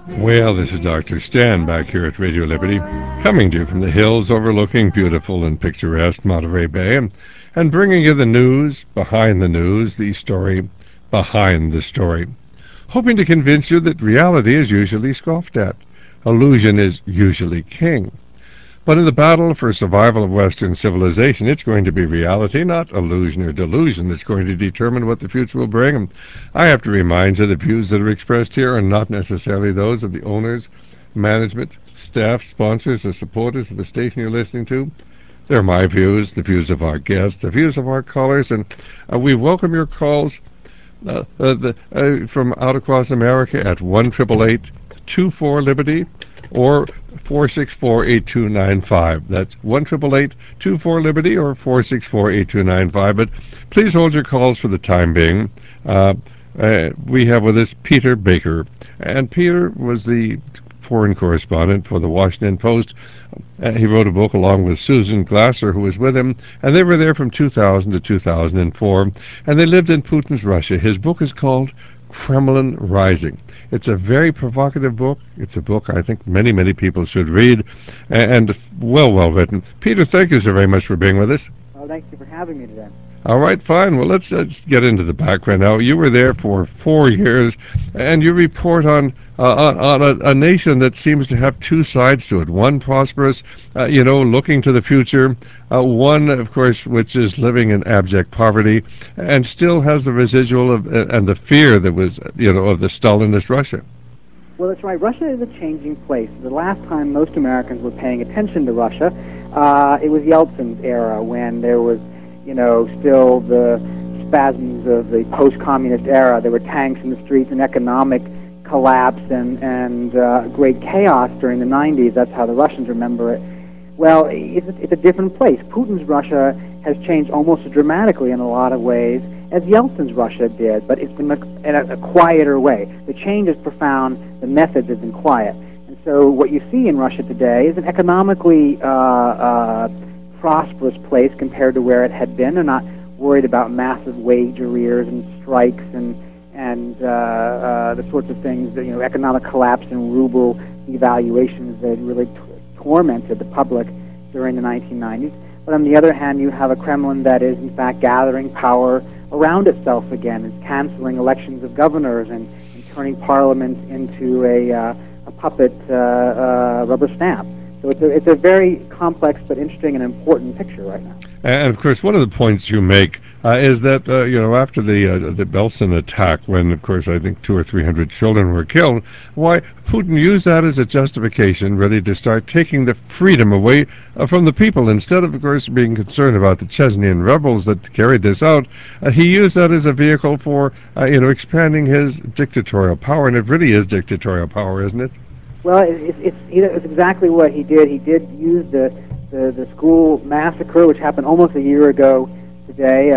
Well, this is Dr. Stan back here at Radio Liberty, coming to you from the hills overlooking beautiful and picturesque Monterey Bay, and bringing you the news, the story behind the story, hoping to convince you that reality is usually scoffed at. Illusion is usually king. But in the battle for survival of Western civilization, it's going to be reality, not illusion or delusion, that's going to determine what the future will bring. And I have to remind you, the views that are expressed here are not necessarily those of the owners, management, staff, sponsors, or supporters of the station you're listening to. They're my views, the views of our guests, the views of our callers, and we welcome your calls from out across America at 1-888-24-LIBERTY or 464-8295. That's 1-888-24-LIBERTY or 464-8295. But please hold your calls for the time being. We have with us Peter Baker. And Peter was the foreign correspondent for the Washington Post. He wrote a book along with Susan Glasser, who was with him, and they were there from 2000 to 2004, and they lived in Putin's Russia. His book is called Kremlin Rising. It's a very provocative book. It's a book I think many, many people should read, and well written. Peter, thank you so very much for being with us. Well, thank you for having me today. All right, fine. Well, let's get into the background now. You were there for 4 years, and you report on a nation that seems to have two sides to it. One prosperous, looking to the future. One, of course, which is living in abject poverty, and still has the residual of and the fear that was, of the Stalinist Russia. Well, that's right. Russia is a changing place. The last time most Americans were paying attention to Russia, it was Yeltsin's era, when there was still the spasms of the post-communist era. There were tanks in the streets and economic collapse and great chaos during the 90s. That's how the Russians remember it. Well, it's a different place. Putin's Russia has changed almost as dramatically in a lot of ways as Yeltsin's Russia did, but it's been in a quieter way. The change is profound. The methods have been quiet. And so what you see in Russia today is an economically prosperous place compared to where it had been. They're not worried about massive wage arrears and strikes and the sorts of things that, economic collapse and ruble devaluations that really tormented the public during the 1990s. But on the other hand, you have a Kremlin that is in fact gathering power around itself again. It's canceling elections of governors and turning parliament into a puppet rubber stamp. So it's a very complex but interesting and important picture right now. And of course, one of the points you make is that after the Belsen attack, when of course I think 200 or 300 children were killed, why Putin used that as a justification, really, to start taking the freedom away from the people. Instead of course, being concerned about the Chechenian rebels that carried this out, he used that as a vehicle for expanding his dictatorial power, and it really is dictatorial power, isn't it? Well, it's exactly what he did. He did use the school massacre, which happened almost a year ago today,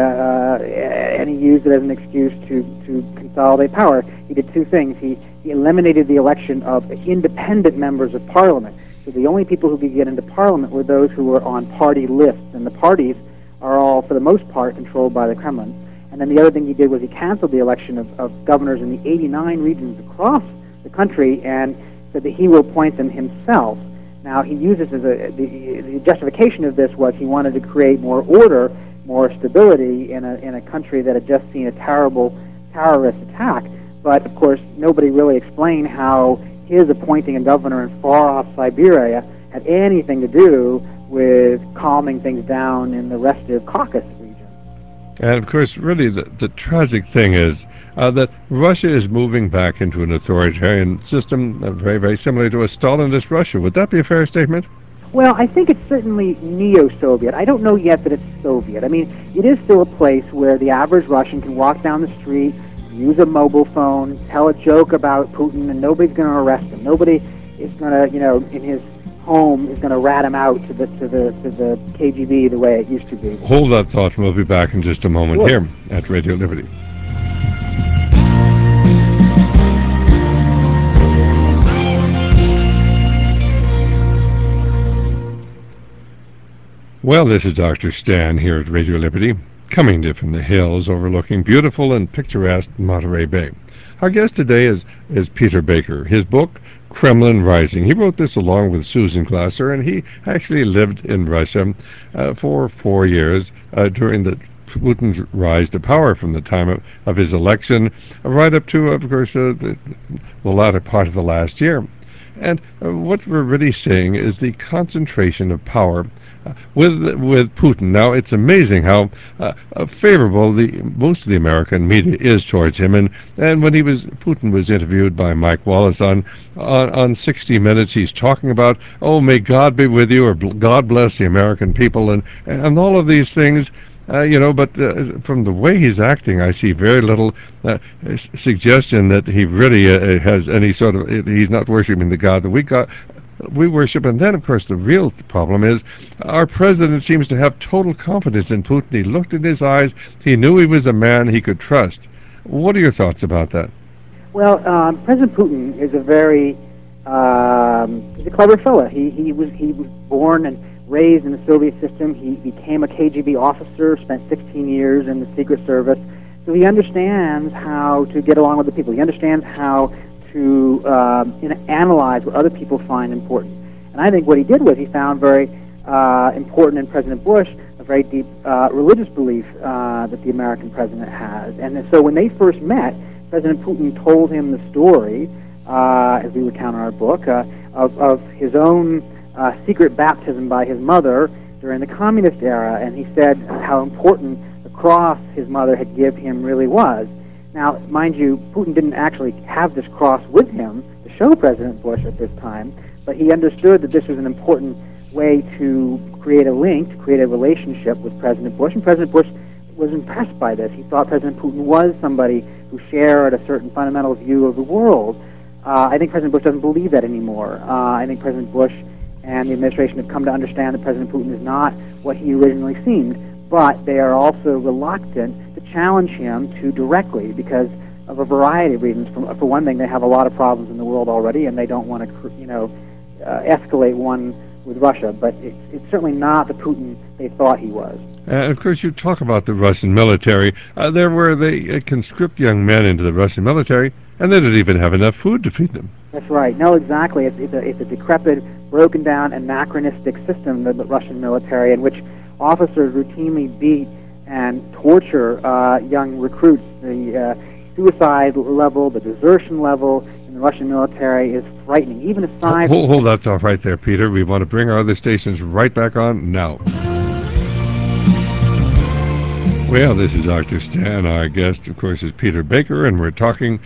and he used it as an excuse to consolidate power. He did two things. He eliminated the election of independent members of parliament. So the only people who could get into parliament were those who were on party lists, and the parties are all, for the most part, controlled by the Kremlin. And then the other thing he did was he canceled the election of governors in the 89 regions across the country, and said that he will appoint them himself. Now, he uses the justification of this was he wanted to create more order, more stability in a country that had just seen a terrible terrorist attack. But, of course, nobody really explained how his appointing a governor in far-off Siberia had anything to do with calming things down in the restive Caucasus region. And, of course, really the tragic thing is that Russia is moving back into an authoritarian system very, very similar to a Stalinist Russia. Would that be a fair statement? Well, I think it's certainly neo-Soviet. I don't know yet that it's Soviet. I mean, it is still a place where the average Russian can walk down the street, use a mobile phone, tell a joke about Putin, and nobody's going to arrest him. Nobody is going to, in his home is going to rat him out to the KGB the way it used to be. Hold that thought, and we'll be back in just a moment here at Radio Liberty. Well, this is Dr. Stan here at Radio Liberty, coming to you from the hills overlooking beautiful and picturesque Monterey Bay. Our guest today is Peter Baker. His book, Kremlin Rising. He wrote this along with Susan Glasser, and he actually lived in Russia for 4 years during the Putin's rise to power from the time of his election right up to, of course, the latter part of the last year. And what we're really seeing is the concentration of power with Putin. Now, it's amazing how favorable most of the American media is towards him. And when Putin was interviewed by Mike Wallace on 60 Minutes, he's talking about, oh, may God be with you, or God bless the American people, and all of these things. But from the way he's acting, I see very little suggestion that he really has any sort of, he's not worshiping the God that we worship. And then, of course, the real problem is our president seems to have total confidence in Putin. He looked in his eyes. He knew he was a man he could trust. What are your thoughts about that? Well, President Putin is he's a clever fellow. He was born and raised in the Soviet system. He became a KGB officer, spent 16 years in the Secret Service. So he understands how to get along with the people. He understands how to analyze what other people find important. And I think what he did was he found very important in President Bush a very deep religious belief that the American president has. And so when they first met, President Putin told him the story, as we recount in our book, of his own secret baptism by his mother during the communist era, and he said how important the cross his mother had given him really was. Now, mind you, Putin didn't actually have this cross with him to show President Bush at this time, but he understood that this was an important way to create a link, to create a relationship with President Bush, and President Bush was impressed by this. He thought President Putin was somebody who shared a certain fundamental view of the world. I think President Bush doesn't believe that anymore. I think President Bush and the administration have come to understand that President Putin is not what he originally seemed, but they are also reluctant to challenge him too directly because of a variety of reasons. For one thing, they have a lot of problems in the world already, and they don't want to, escalate one with Russia. But it's certainly not the Putin they thought he was. And of course, you talk about the Russian military. There where they conscript young men into the Russian military, and they don't even have enough food to feed them. That's right. No, exactly. It's a decrepit, broken down, anachronistic system, the Russian military, in which officers routinely beat and torture young recruits. The suicide level, the desertion level in the Russian military is frightening. Even aside... Hold that thought right there, Peter. We want to bring our other stations right back on now. Well, this is Dr. Stan. Our guest, of course, is Peter Baker, and we're talking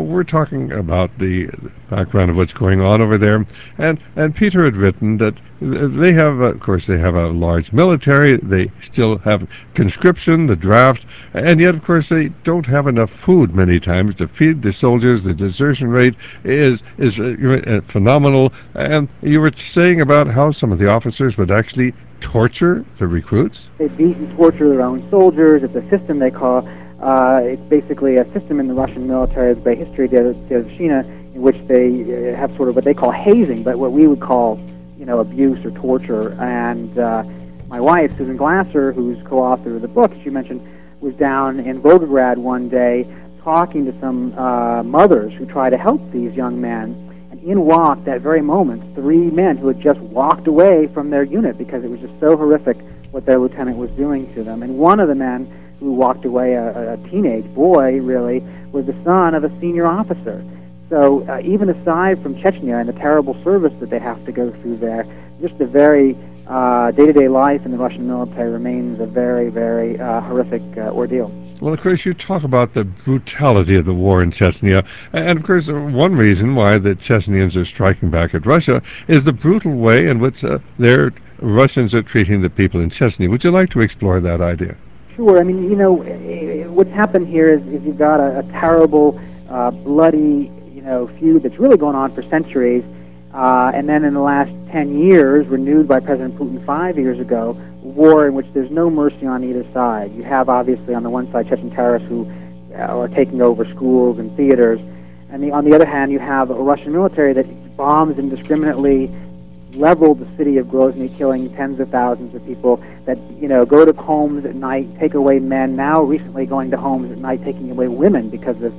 about the background of what's going on over there. And Peter had written that they have, of course, they have a large military. They still have conscription, the draft, and yet, of course, they don't have enough food many times to feed the soldiers. The desertion rate is phenomenal. And you were saying about how some of the officers would actually torture the recruits? They beat and torture their own soldiers. It's a system they call, it's basically a system in the Russian military, the history of Devshina, in which they have sort of what they call hazing, but what we would call, abuse or torture. And my wife, Susan Glasser, who's co-author of the book she mentioned, was down in Volgograd one day talking to some mothers who try to help these young men. In walked, that very moment, 3 men who had just walked away from their unit because it was just so horrific what their lieutenant was doing to them. And one of the men who walked away, a teenage boy, really, was the son of a senior officer. So even aside from Chechnya and the terrible service that they have to go through there, just the very day-to-day life in the Russian military remains a very, very horrific ordeal. Well, of course, you talk about the brutality of the war in Chechnya, and of course, one reason why the Chechnyans are striking back at Russia is the brutal way in which their Russians are treating the people in Chechnya. Would you like to explore that idea? Sure. I mean, what's happened here is you've got a terrible, bloody, feud that's really gone on for centuries, and then in the last 10 years, renewed by President Putin 5 years ago, a war in which there's no mercy on either side. You have, obviously, on the one side, Chechen terrorists who are taking over schools and theaters, and on the other hand, you have a Russian military that bombs indiscriminately, leveled the city of Grozny, killing tens of thousands of people, that, go to homes at night, take away men, now recently going to homes at night, taking away women because of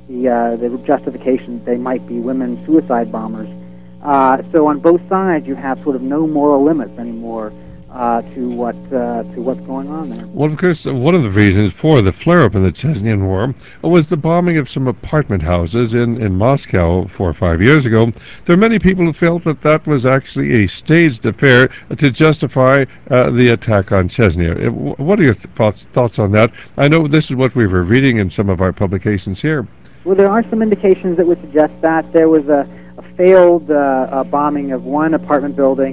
the justification that they might be women suicide bombers. So on both sides, you have sort of no moral limits anymore to what's going on there. Well, of course, one of the reasons for the flare-up in the Chechnya War was the bombing of some apartment houses in Moscow 4 or 5 years ago. There are many people who felt that that was actually a staged affair to justify the attack on Chechnya. What are your thoughts on that? I know this is what we were reading in some of our publications here. Well, there are some indications that would suggest that. There was a failed bombing of one apartment building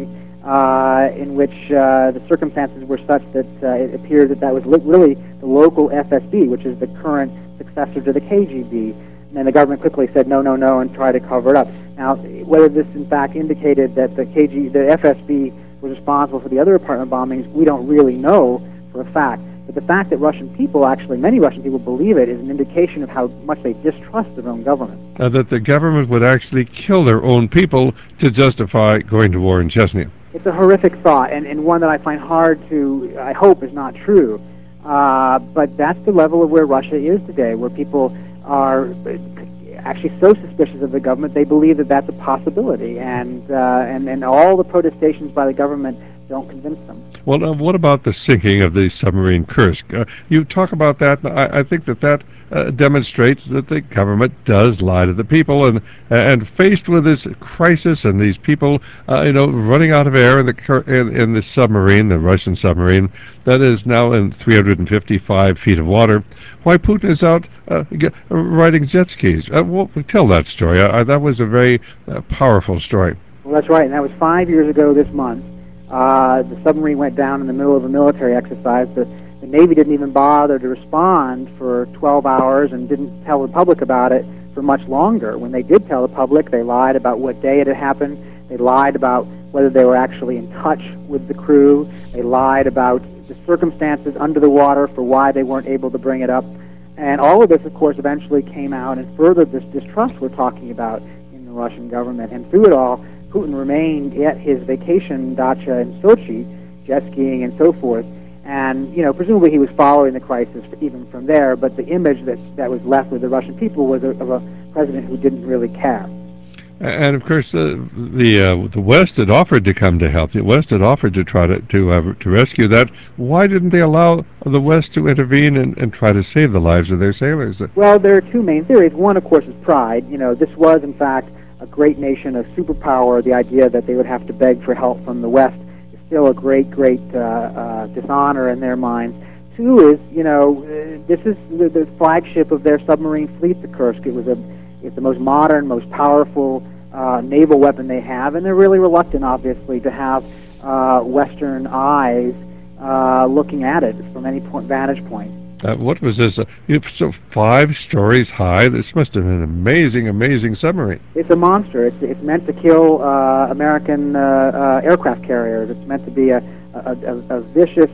in which the circumstances were such that it appeared that was really the local FSB, which is the current successor to the KGB. And then the government quickly said no, and tried to cover it up. Now, whether this in fact indicated that the FSB was responsible for the other apartment bombings, we don't really know for a fact. But the fact that many Russian people believe it, is an indication of how much they distrust their own government. That the government would actually kill their own people to justify going to war in Chechnya. It's a horrific thought, and one that I find I hope is not true. But that's the level of where Russia is today, where people are actually so suspicious of the government, they believe that that's a possibility, and all the protestations by the government don't convince them. Well, what about the sinking of the submarine Kursk? You talk about that, and I think that demonstrates that the government does lie to the people, and faced with this crisis and these people, running out of air in the submarine, the Russian submarine, that is now in 355 feet of water, why Putin is out riding jet skis. Tell that story. That was a very powerful story. Well, that's right, and that was 5 years ago this month. The submarine went down in the middle of a military exercise. The Navy didn't even bother to respond for 12 hours and didn't tell the public about it for much longer. When they did tell the public, they lied about what day it had happened. They lied about whether they were actually in touch with the crew. They lied about the circumstances under the water for why they weren't able to bring it up. And all of this, of course, eventually came out and furthered this distrust we're talking about in the Russian government. And through it all, Putin remained at his vacation dacha in Sochi, jet skiing and so forth. And, presumably he was following the crisis even from there, but the image that was left with the Russian people was of a president who didn't really care. And of course, the West had offered to come to help. The West had offered to try to rescue that. Why didn't they allow the West to intervene and try to save the lives of their sailors? Well, there are two main theories. One, of course, is pride. This was, in fact, a great nation, a superpower. The idea that they would have to beg for help from the West is still a great dishonor in their minds. Two is, this is the flagship of their submarine fleet, the Kursk. It's the most modern, most powerful naval weapon they have, and they're really reluctant, obviously, to have Western eyes looking at it from any vantage point. What was this? So 5 stories high. This must have been an amazing submarine. It's a monster. It's meant to kill American aircraft carriers. It's meant to be a vicious,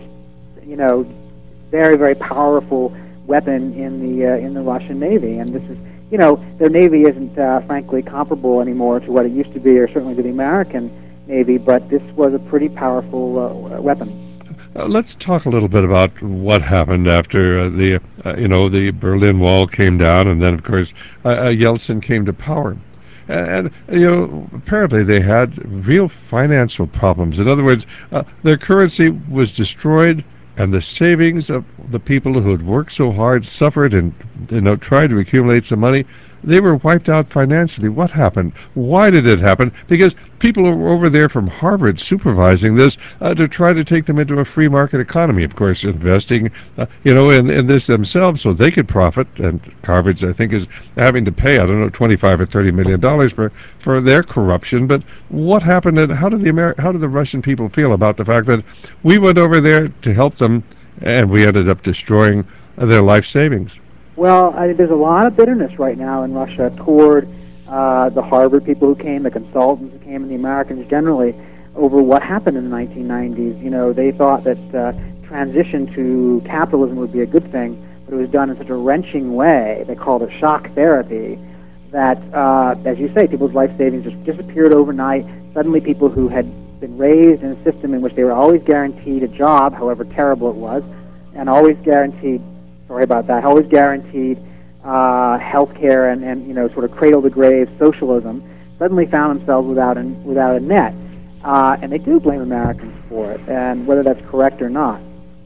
very, very powerful weapon in the Russian Navy. And this is, their Navy isn't frankly comparable anymore to what it used to be, or certainly to the American Navy. But this was a pretty powerful weapon. Let's talk a little bit about what happened after the Berlin Wall came down, and then, of course, Yeltsin came to power. And apparently they had real financial problems. In other words, their currency was destroyed, and the savings of the people who had worked so hard, suffered, and tried to accumulate some money, they were wiped out financially. What happened? Why did it happen? Because people were over there from Harvard supervising this to try to take them into a free market economy, of course, investing in this themselves so they could profit. And Harvard, I think, is having to pay, $25 or $30 million for their corruption. But what happened, and how did the Russian people feel about the fact that we went over there to help them and we ended up destroying their life savings? Well, there's a lot of bitterness right now in Russia toward the Harvard people who came, the consultants who came, and the Americans generally over what happened in the 1990s. They thought that transition to capitalism would be a good thing, but it was done in such a wrenching way. They called it shock therapy. That, as you say, people's life savings just disappeared overnight. Suddenly, people who had been raised in a system in which they were always guaranteed a job, however terrible it was, and always guaranteed healthcare and sort of cradle to grave socialism, suddenly found themselves without a net, and they do blame Americans for it, and whether that's correct or not.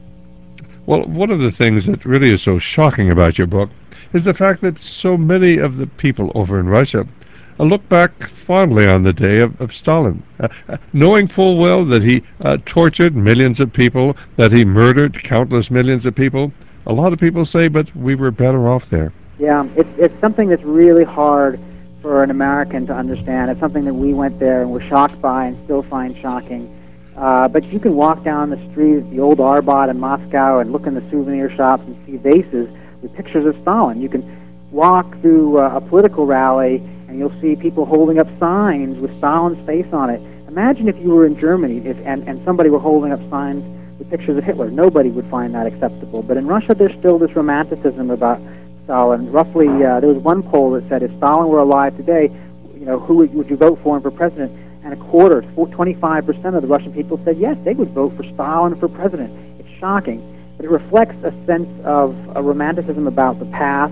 Well, one of the things that really is so shocking about your book is the fact that so many of the people over in Russia look back fondly on the day of Stalin, knowing full well that he tortured millions of people, that he murdered countless millions of people. A lot of people say, but we were better off there. Yeah, it's something that's really hard for an American to understand. It's something that we went there and were shocked by and still find shocking. But you can walk down the street at the old Arbat in Moscow and look in the souvenir shops and see vases with pictures of Stalin. You can walk through a political rally and you'll see people holding up signs with Stalin's face on it. Imagine if you were in Germany and somebody were holding up signs with pictures of Hitler. Nobody would find that acceptable. But in Russia, there's still this romanticism about Stalin. Roughly, there was one poll that said if Stalin were alive today, who would you vote for him for president? And a quarter, 25% of the Russian people said yes, they would vote for Stalin for president. It's shocking, but it reflects a sense of a romanticism about the past.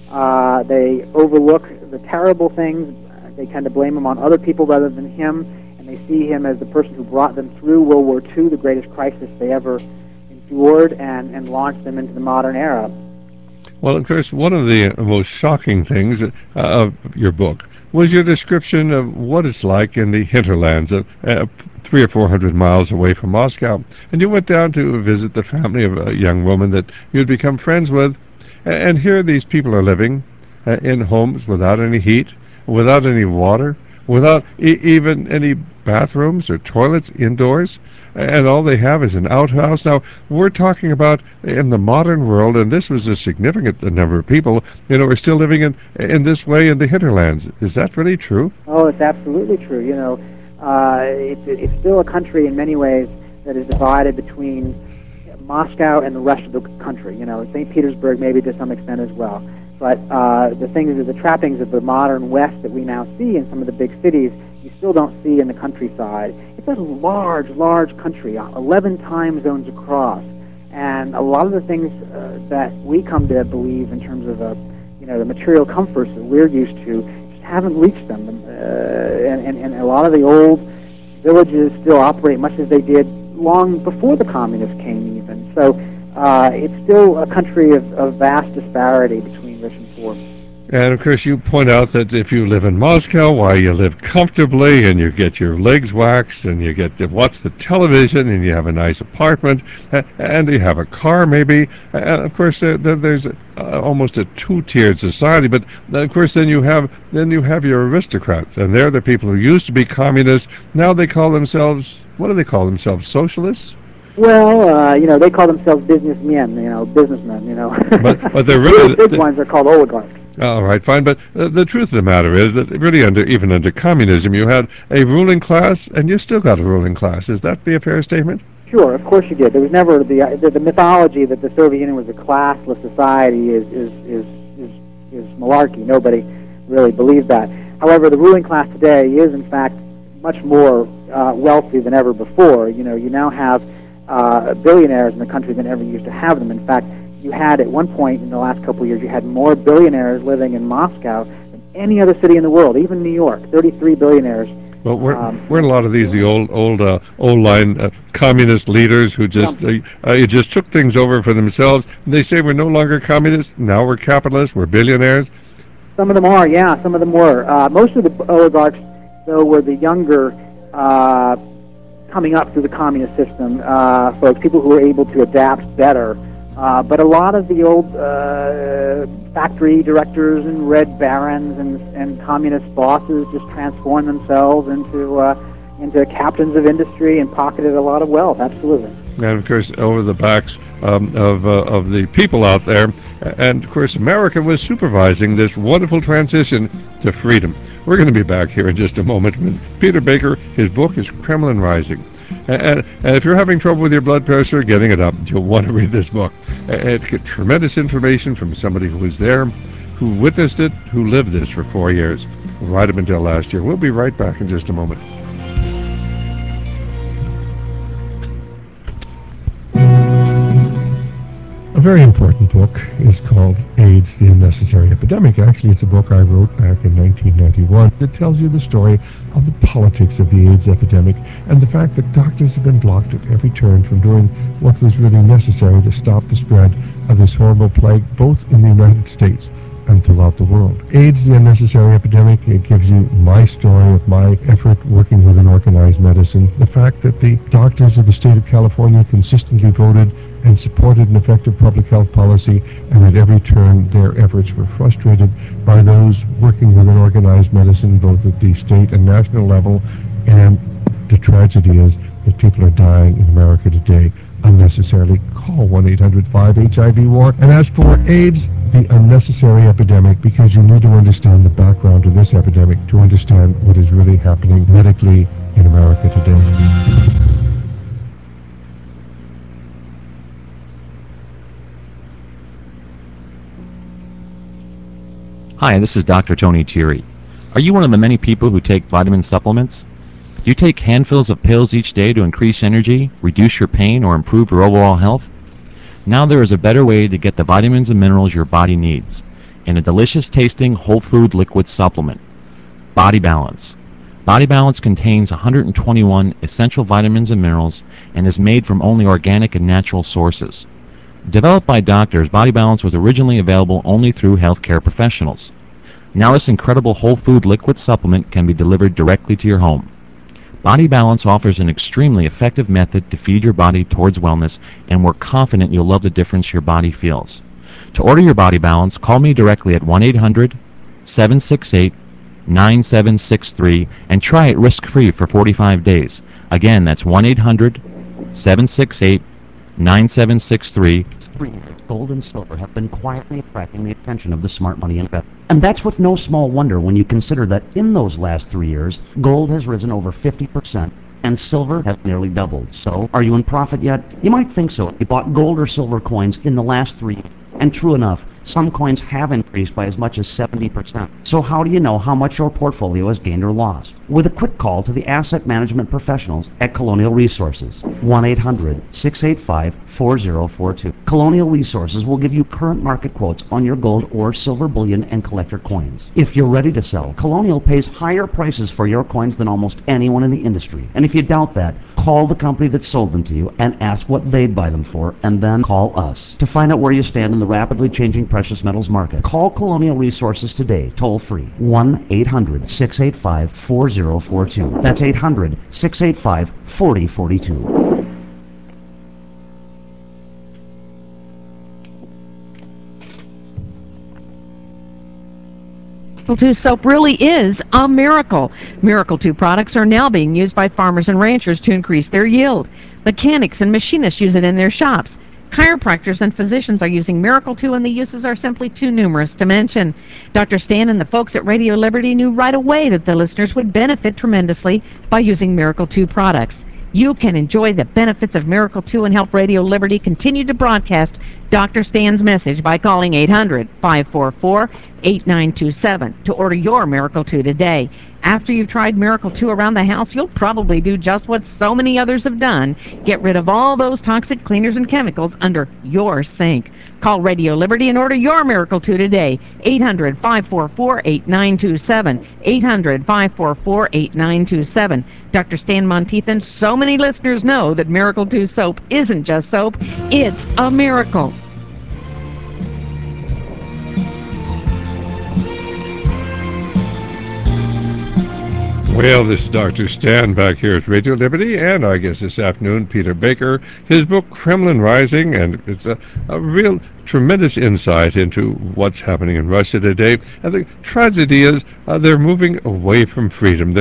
They overlook the terrible things. They tend to blame him on other people rather than him, and they see him as the person who brought them through World War II, the greatest crisis they ever endured, and launched them into the modern era. Well, of course, one of the most shocking things of your book was your description of what it's like in the hinterlands of 300 or 400 miles away from Moscow. And you went down to visit the family of a young woman that you'd become friends with. And here these people are living in homes without any heat, without any water, without even any bathrooms or toilets indoors, and all they have is an outhouse. Now, we're talking about in the modern world, and this was a significant number of people, are still living in this way in the hinterlands. Is that really true? Oh, it's absolutely true. It's still a country in many ways that is divided between Moscow and the rest of the country. St. Petersburg maybe to some extent as well. But the thing is, the trappings of the modern West that we now see in some of the big cities, you still don't see in the countryside. It's a large, large country, 11 time zones across, and a lot of the things that we come to believe in terms of the material comforts that we're used to just haven't reached them. And a lot of the old villages still operate much as they did long before the communists came, even. So it's still a country of vast disparity between rich and poor. And, of course, you point out that if you live in Moscow, why, you live comfortably and you get your legs waxed and you get to watch the television and you have a nice apartment and you have a car maybe. And, of course, there's almost a two-tiered society. But, of course, then you have your aristocrats. And they're the people who used to be communists. Now they call themselves, what do they call themselves, socialists? Well, they call themselves businessmen, businessmen, But they're really... the big ones are called oligarchs. All right, fine, but the truth of the matter is that really even under communism, you had a ruling class, and you still got a ruling class. Is that a fair statement? Sure, of course you did. There was never the mythology that the Soviet Union was a classless society is malarkey. Nobody really believed that. However, the ruling class today is, in fact, much more wealthy than ever before. You now have billionaires in the country than ever used to have them. In fact, you had at one point in the last couple of years, you had more billionaires living in Moscow than any other city in the world, even New York. 33 billionaires. Well, weren't a lot of these the old line communist leaders who just just took things over for themselves? And they say we're no longer communists, now we're capitalists, we're billionaires. Some of them are, yeah. Some of them were. Most of the oligarchs, though, were the younger, coming up through the communist system folks, people who were able to adapt better. But a lot of the old factory directors and red barons and communist bosses just transformed themselves into captains of industry and pocketed a lot of wealth. Absolutely. And of course, over the backs of the people out there, and of course, America was supervising this wonderful transition to freedom. We're going to be back here in just a moment with Peter Baker. His book is Kremlin Rising. And if you're having trouble with your blood pressure, getting it up, you'll want to read this book. And get tremendous information from somebody who was there, who witnessed it, who lived this for 4 years, right up until last year. We'll be right back in just a moment. A very important book is called AIDS, the Unnecessary Epidemic. Actually, it's a book I wrote back in 1991 that tells you the story of the politics of the AIDS epidemic and the fact that doctors have been blocked at every turn from doing what was really necessary to stop the spread of this horrible plague, both in the United States and throughout the world. AIDS, the Unnecessary Epidemic, it gives you my story of my effort working within organized medicine, the fact that the doctors of the state of California consistently voted and supported an effective public health policy, and at every turn their efforts were frustrated by those working within organized medicine, both at the state and national level, and the tragedy is that people are dying in America today unnecessarily. Call 1-800-5-HIV-WAR and ask for AIDS, the Unnecessary Epidemic, because you need to understand the background of this epidemic to understand what is really happening medically in America today. Hi, this is Dr. Tony Thierry. Are you one of the many people who take vitamin supplements? Do you take handfuls of pills each day to increase energy, reduce your pain, or improve your overall health? Now there is a better way to get the vitamins and minerals your body needs in a delicious tasting whole food liquid supplement. Body Balance. Body Balance contains 121 essential vitamins and minerals and is made from only organic and natural sources. Developed by doctors, Body Balance was originally available only through healthcare professionals. Now this incredible whole food liquid supplement can be delivered directly to your home. Body Balance offers an extremely effective method to feed your body towards wellness, and we're confident you'll love the difference your body feels. To order your Body Balance, call me directly at 1-800-768-9763 and try it risk-free for 45 days. Again, that's 1-800-768-9763. Gold and silver have been quietly attracting the attention of the smart money investor. And that's with no small wonder when you consider that in those last 3 years, gold has risen over 50% and silver has nearly doubled. So, are you in profit yet? You might think so if you bought gold or silver coins in the last 3 years. And true enough, some coins have increased by as much as 70%. So how do you know how much your portfolio has gained or lost? With a quick call to the asset management professionals at Colonial Resources. 1-800-685-4042. Colonial Resources will give you current market quotes on your gold or silver bullion and collector coins. If you're ready to sell, Colonial pays higher prices for your coins than almost anyone in the industry. And if you doubt that, call the company that sold them to you and ask what they'd buy them for, and then call us to find out where you stand in the rapidly changing precious metals market. Call Colonial Resources today, toll free, 1-800-685-4042. That's 800-685-4042. Miracle 2 soap really is a miracle. Miracle 2 products are now being used by farmers and ranchers to increase their yield. Mechanics and machinists use it in their shops. Chiropractors and physicians are using Miracle 2, and the uses are simply too numerous to mention. Dr. Stan and the folks at Radio Liberty knew right away that the listeners would benefit tremendously by using Miracle 2 products. You can enjoy the benefits of Miracle 2 and help Radio Liberty continue to broadcast Dr. Stan's message by calling 800-544-8927 to order your Miracle 2 today. After you've tried Miracle 2 around the house, you'll probably do just what so many others have done. Get rid of all those toxic cleaners and chemicals under your sink. Call Radio Liberty and order your Miracle 2 today. 800-544-8927. 800-544-8927. Dr. Stan Monteith, so many listeners know that Miracle 2 soap isn't just soap, it's a miracle. Well, this is Dr. Stan back here at Radio Liberty, and I guess this afternoon, Peter Baker, his book, Kremlin Rising, and it's a real tremendous insight into what's happening in Russia today. And the tragedy is they're moving away from freedom.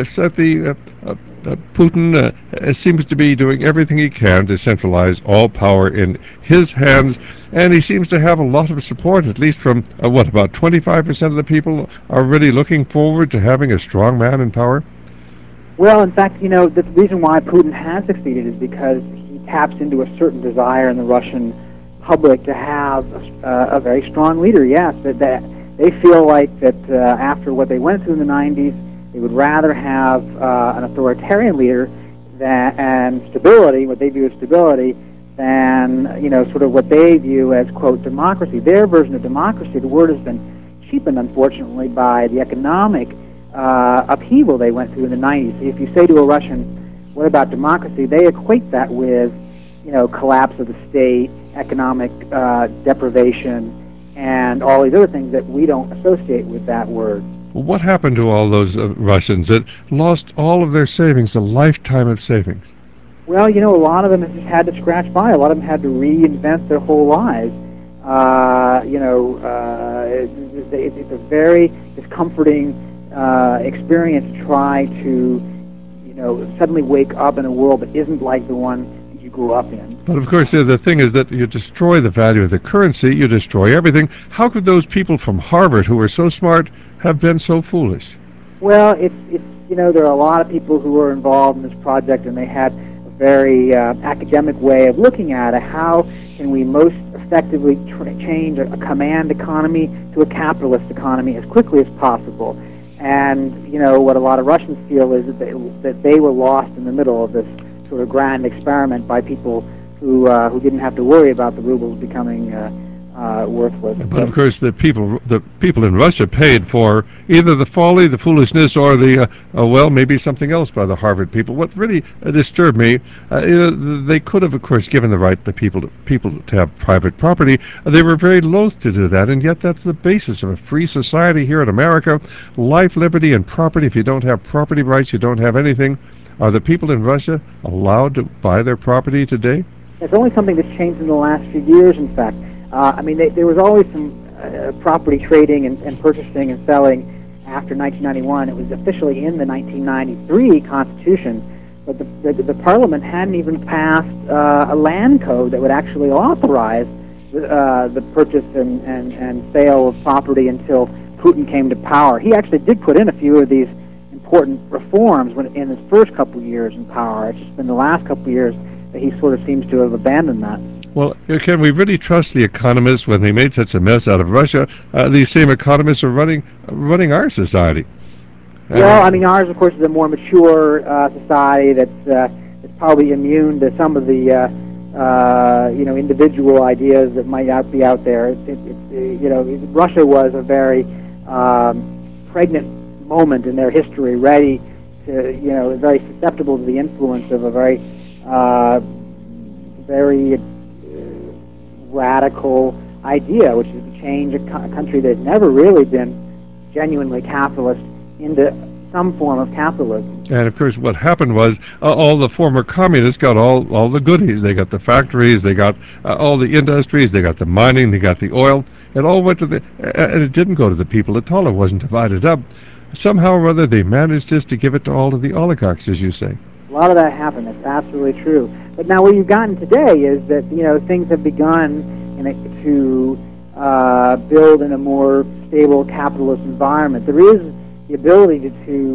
Putin seems to be doing everything he can to centralize all power in his hands, and he seems to have a lot of support, at least from, about 25% of the people are really looking forward to having a strong man in power? Well, in fact, the reason why Putin has succeeded is because he taps into a certain desire in the Russian public to have a very strong leader, yes, that they feel like that after what they went through in the 90s, they would rather have an authoritarian leader and stability, what they view as stability, than, sort of what they view as, quote, democracy. Their version of democracy, the word has been cheapened, unfortunately, by the economic upheaval they went through in the 90s. So if you say to a Russian, what about democracy, they equate that with, collapse of the state, economic deprivation, and all these other things that we don't associate with that word. What happened to all those Russians that lost all of their savings, a lifetime of savings? Well, a lot of them have just had to scratch by. A lot of them had to reinvent their whole lives. It's a very discomforting experience to try to, suddenly wake up in a world that isn't like the one that you grew up in. But of course, the thing is that you destroy the value of the currency, you destroy everything. How could those people from Harvard who were so smart have been so foolish? Well, it's there are a lot of people who were involved in this project, and they had a very academic way of looking at it. How can we most effectively change a command economy to a capitalist economy as quickly as possible? And what a lot of Russians feel is that they were lost in the middle of this sort of grand experiment by people who didn't have to worry about the rubles becoming worthless. But of course, the people in Russia paid for either the folly, the foolishness, or the maybe something else by the Harvard people. What really disturbed me, they could have, of course, given the right to people to have private property. They were very loath to do that, and yet that's the basis of a free society here in America: life, liberty, and property. If you don't have property rights, you don't have anything. Are the people in Russia allowed to buy their property today? It's only something that's changed in the last few years, in fact. There was always some property trading and purchasing and selling after 1991. It was officially in the 1993 Constitution, but the Parliament hadn't even passed a land code that would actually authorize the purchase and sale of property until Putin came to power. He actually did put in a few of these important reforms in his first couple years in power. It's just been the last couple years that he sort of seems to have abandoned that. Well, can we really trust the economists when they made such a mess out of Russia? These same economists are running our society. Well, ours, of course, is a more mature society that's probably immune to some of the individual ideas that might not be out there. Russia was a very pregnant moment in their history, ready to, very susceptible to the influence of a very radical idea, which is to change a country that had never really been genuinely capitalist into some form of capitalism. And of course, what happened was all the former communists got all the goodies. They got the factories, they got all the industries, they got the mining, they got the oil. It all went to and it didn't go to the people at all. It wasn't divided up. Somehow or other, they managed just to give it to all of the oligarchs, as you say. A lot of that happened. That's absolutely true. But now where you've gotten today is that, things have begun to build in a more stable capitalist environment. There is the ability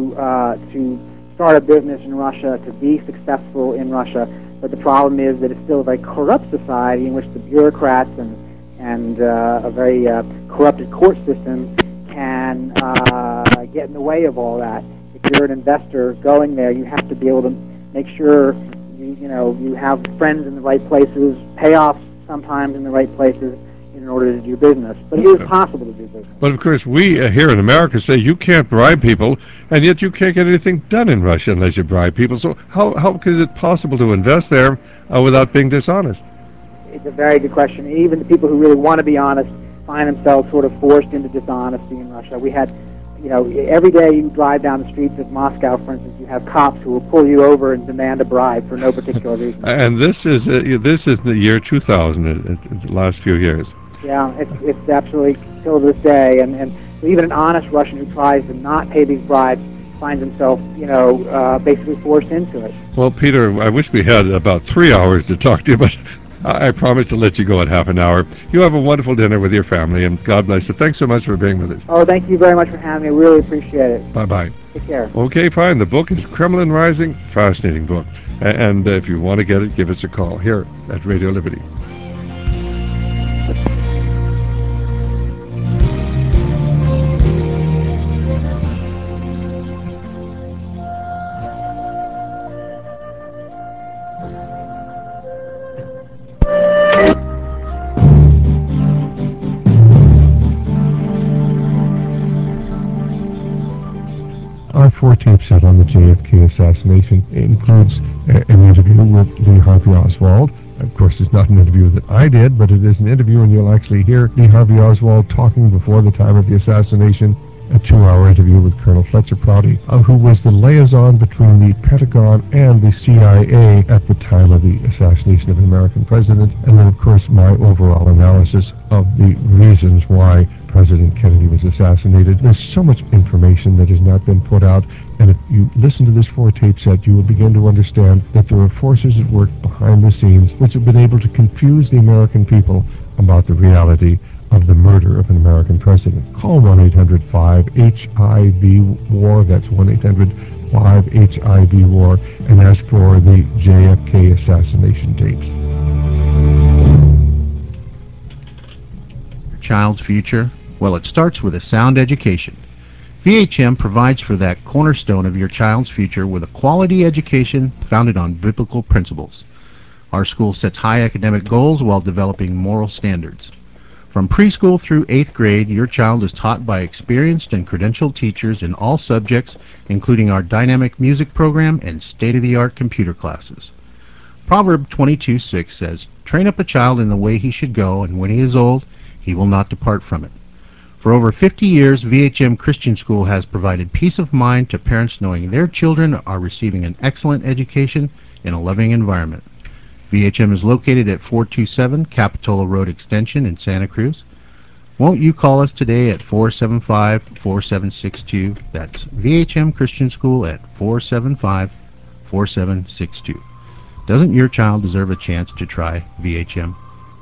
to start a business in Russia, to be successful in Russia, but the problem is that it's still a very corrupt society in which the bureaucrats and a very corrupted court system can get in the way of all that. If you're an investor going there, you have to be able to make sure you have friends in the right places, payoffs sometimes in the right places in order to do business. But it is possible to do business. But of course, we here in America say you can't bribe people, and yet you can't get anything done in Russia unless you bribe people. So how is it possible to invest there without being dishonest? It's a very good question. Even the people who really want to be honest find themselves sort of forced into dishonesty in Russia. We had, every day you drive down the streets of Moscow, for instance, you have cops who will pull you over and demand a bribe for no particular reason. And this is the year 2000, the last few years. Yeah, it's absolutely till this day, and even an honest Russian who tries to not pay these bribes finds himself, basically forced into it. Well, Peter, I wish we had about 3 hours to talk to you, but I promise to let you go at half an hour. You have a wonderful dinner with your family, and God bless you. Thanks so much for being with us. Oh, thank you very much for having me. I really appreciate it. Bye-bye. Take care. Okay, fine. The book is Kremlin Rising. Fascinating book. And if you want to get it, give us a call here at Radio Liberty. 4-tape set on the JFK assassination. It includes an interview with Lee Harvey Oswald. Of course, it's not an interview that I did, but it is an interview, and you'll actually hear Lee Harvey Oswald talking before the time of the assassination. A 2-hour interview with Colonel Fletcher Prouty, who was the liaison between the Pentagon and the CIA at the time of the assassination of an American president, and then, of course, my overall analysis of the reasons why President Kennedy was assassinated. There's so much information that has not been put out, and if you listen to this 4-tape set, you will begin to understand that there are forces at work behind the scenes which have been able to confuse the American people about the reality of the murder of an American president. Call 1-800-5-HIV-WAR, that's 1-800-5-HIV-WAR, and ask for the JFK assassination tapes. Your child's future? Well, it starts with a sound education. VHM provides for that cornerstone of your child's future with a quality education founded on biblical principles. Our school sets high academic goals while developing moral standards. From preschool through 8th grade, your child is taught by experienced and credentialed teachers in all subjects, including our dynamic music program and state-of-the-art computer classes. Proverb 22:6 says, "Train up a child in the way he should go, and when he is old, he will not depart from it." For over 50 years, VHM Christian School has provided peace of mind to parents knowing their children are receiving an excellent education in a loving environment. VHM is located at 427 Capitola Road Extension in Santa Cruz. Won't you call us today at 475-4762? That's VHM Christian School at 475-4762. Doesn't your child deserve a chance to try VHM?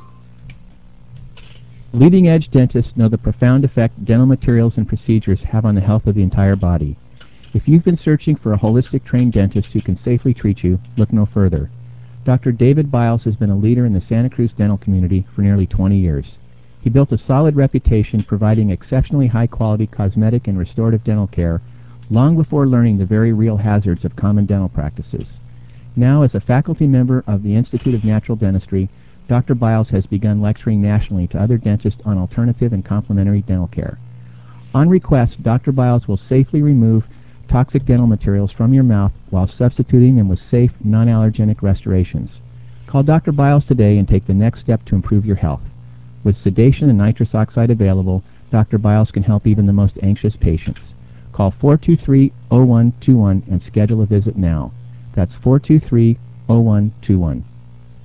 Leading-edge dentists know the profound effect dental materials and procedures have on the health of the entire body. If you've been searching for a holistic trained dentist who can safely treat you, look no further. Dr. David Biles has been a leader in the Santa Cruz dental community for nearly 20 years. He built a solid reputation providing exceptionally high-quality cosmetic and restorative dental care long before learning the very real hazards of common dental practices. Now, as a faculty member of the Institute of Natural Dentistry, Dr. Biles has begun lecturing nationally to other dentists on alternative and complementary dental care. On request, Dr. Biles will safely remove toxic dental materials from your mouth while substituting them with safe, non-allergenic restorations. Call Dr. Biles today and take the next step to improve your health. With sedation and nitrous oxide available, Dr. Biles can help even the most anxious patients. Call 423-0121 and schedule a visit now. That's 423-0121.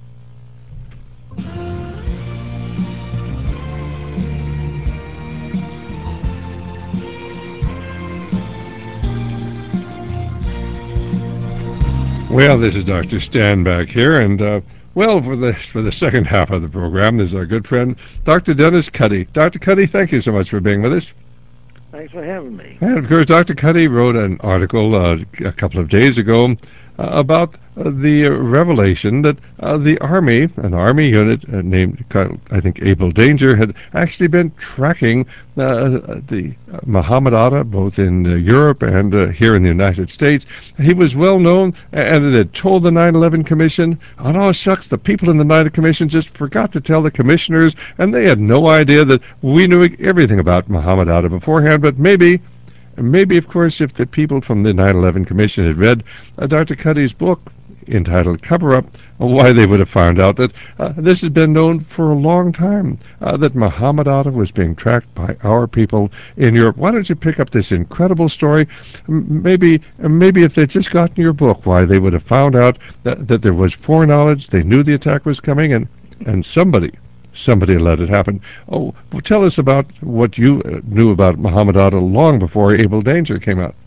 Well, this is Dr. Stan back here, and for the second half of the program, there's our good friend, Dr. Dennis Cuddy. Dr. Cuddy, thank you so much for being with us. Thanks for having me. And, of course, Dr. Cuddy wrote an article a couple of days ago about the revelation that an Army unit named, I think, Able Danger, had actually been tracking the Muhammad Atta, both in Europe and here in the United States. He was well known, and it had told the 9/11 Commission, oh, shucks, the people in the 9/11 Commission just forgot to tell the commissioners, and they had no idea that we knew everything about Muhammad Atta beforehand, but maybe, of course, if the people from the 9/11 Commission had read Dr. Cuddy's book entitled Cover Up, why they would have found out that this had been known for a long time, that Muhammad Atta was being tracked by our people in Europe. Why don't you pick up this incredible story? Maybe if they'd just gotten your book, why they would have found out that there was foreknowledge, they knew the attack was coming, and somebody let it happen. Oh, well, tell us about what you knew about Muhammad Atta long before Able Danger came out.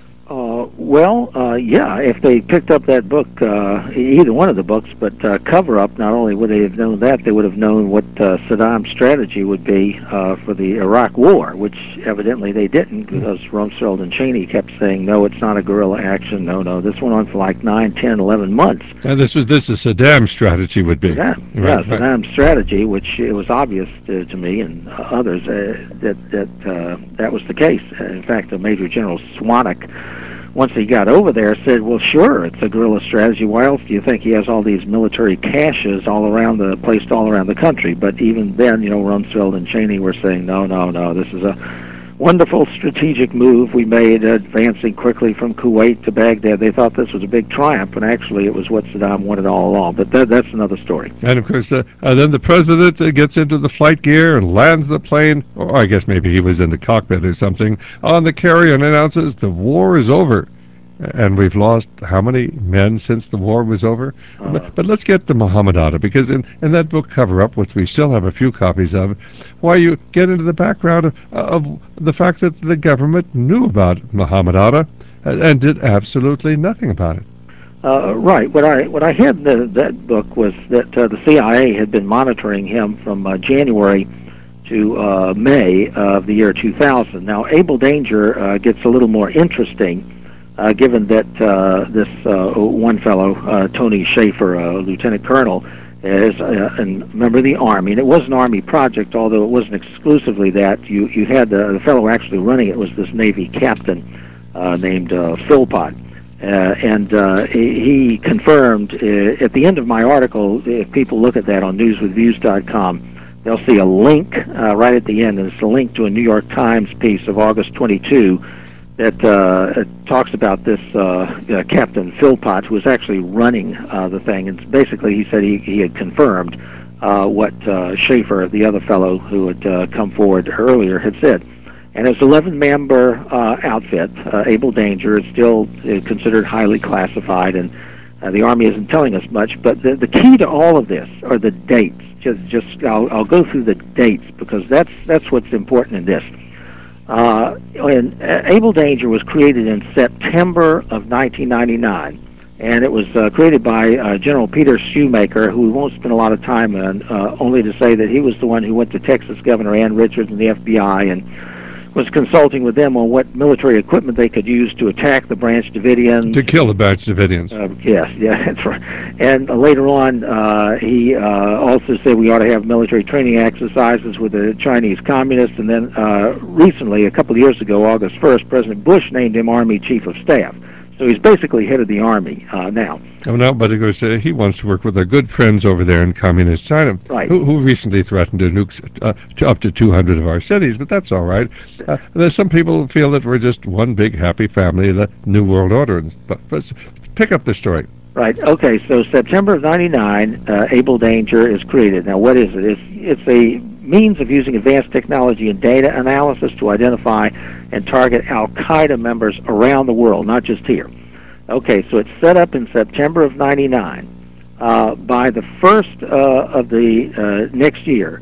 If they picked up that book, either one of the books, but Cover Up, not only would they have known that, they would have known what Saddam's strategy would be for the Iraq War, which evidently they didn't, because Rumsfeld and Cheney kept saying, no, it's not a guerrilla action, no. This went on for like 9, 10, 11 months. And this is Saddam's strategy would be. Saddam's strategy, which it was obvious to me and others that was the case. In fact, Major General Swanwick, once he got over there, said, well, sure, it's a guerrilla strategy. Why else do you think he has all these military caches placed all around the country? But even then, Rumsfeld and Cheney were saying, no, this is a wonderful strategic move we made, advancing quickly from Kuwait to Baghdad. They thought this was a big triumph, and actually it was what Saddam wanted all along. But that's another story. And, of course, then the president gets into the flight gear and lands the plane, or I guess maybe he was in the cockpit or something, on the carrier and announces the war is over. And we've lost how many men since the war was over? But let's get to Muhammad Atta, because in that book, Cover Up, which we still have a few copies of, why you get into the background of the fact that the government knew about Muhammad Atta and did absolutely nothing about it. Right. What I had in that book was that the CIA had been monitoring him from January to May of the year 2000. Now, Able Danger gets a little more interesting, given that this one fellow, Tony Schaefer, lieutenant colonel, is a member of the Army. And it was an Army project, although it wasn't exclusively that. You had the fellow actually running it was this Navy captain named Philpott. And he confirmed, at the end of my article, if people look at that on newswithviews.com, they'll see a link right at the end, and it's a link to a New York Times piece of August 22 that talks about this Captain Philpott, who was actually running the thing. And basically he said he had confirmed what Schaefer, the other fellow who had come forward earlier, had said. And it's an 11-member outfit. Able Danger is still considered highly classified, and the Army isn't telling us much. But the key to all of this are the dates. I'll go through the dates, because that's what's important in this. Able Danger was created in September of 1999, and it was created by General Peter Shoemaker, who we won't spend a lot of time on, only to say that he was the one who went to Texas Governor Ann Richards and the FBI and was consulting with them on what military equipment they could use to attack the Branch Davidians. To kill the Branch Davidians. Yes, that's right. And later on, he also said we ought to have military training exercises with the Chinese communists. And then recently, a couple of years ago, August 1st, President Bush named him Army Chief of Staff. So he's basically head of the Army now. Oh, no, but of course, he wants to work with our good friends over there in Communist China, right, who recently threatened to nuke to up to 200 of our cities, but that's all right. There's some people who feel that we're just one big happy family, the New World Order. But pick up the story. Right, okay, so September of 99, Able Danger is created. Now, what is it? It's a means of using advanced technology and data analysis to identify and target Al-Qaeda members around the world, not just here. Okay, so it's set up in September of 99. By the first of the next year,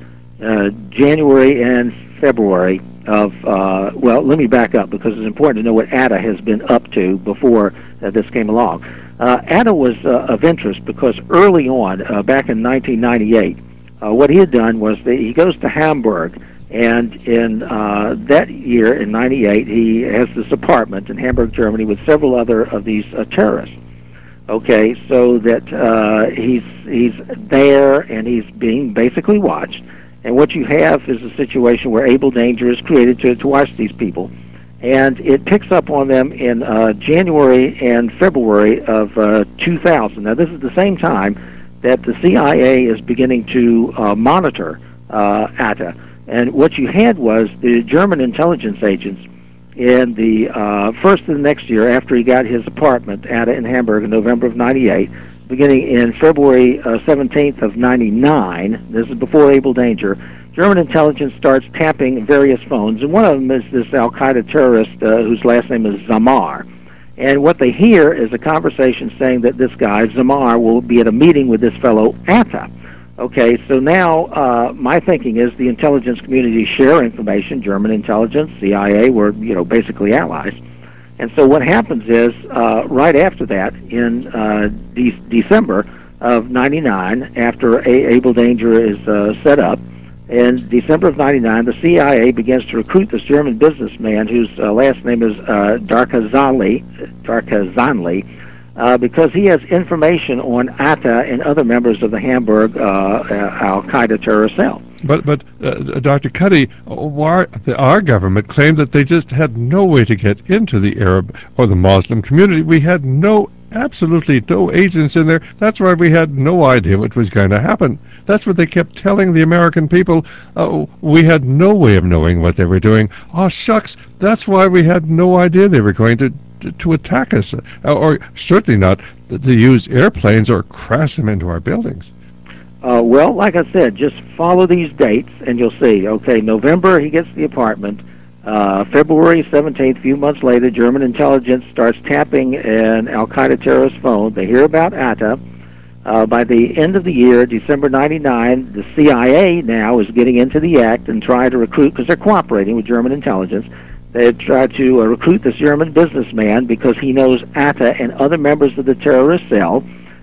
January and February of, well, let me back up, because it's important to know what Atta has been up to before this came along. Atta was of interest because early on, back in 1998, what he had done was that he goes to Hamburg, and in that year, in 98, he has this apartment in Hamburg, Germany, with several other of these terrorists. Okay, so that he's there, and he's being basically watched. And what you have is a situation where Able Danger is created to watch these people. And it picks up on them in January and February of 2000. Now, this is the same time that the CIA is beginning to monitor Atta. And what you had was the German intelligence agents in the first of the next year, after he got his apartment, Atta in Hamburg, in November of 98, beginning in February 17th of 99, this is before Able Danger, German intelligence starts tapping various phones, and one of them is this Al-Qaeda terrorist whose last name is Zamar. And what they hear is a conversation saying that this guy, Zamar, will be at a meeting with this fellow, Atta. Okay, so now my thinking is the intelligence community share information. German intelligence, CIA were, basically allies. And so what happens is, right after that, in December of 99, after Able Danger is set up, in December of 99, the CIA begins to recruit this German businessman whose last name is Darkhazanli, because he has information on Atta and other members of the Hamburg Al-Qaeda terrorist cell. But Dr. Cuddy, our government claimed that they just had no way to get into the Arab or the Muslim community. We had no absolutely no agents in there. That's why we had no idea what was going to happen. That's what they kept telling the American people. We had no way of knowing what they were doing. Oh, shucks, that's why we had no idea they were going to attack us, or certainly not to use airplanes or crash them into our buildings. Well, like I said, just follow these dates and you'll see. Okay, November, he gets the apartment. February 17th, a few months later, German intelligence starts tapping an al-Qaeda terrorist phone. They hear about Atta. By the end of the year, December 99, the CIA now is getting into the act and trying to recruit, because they're cooperating with German intelligence. They try to recruit this German businessman because he knows Atta and other members of the terrorist cell.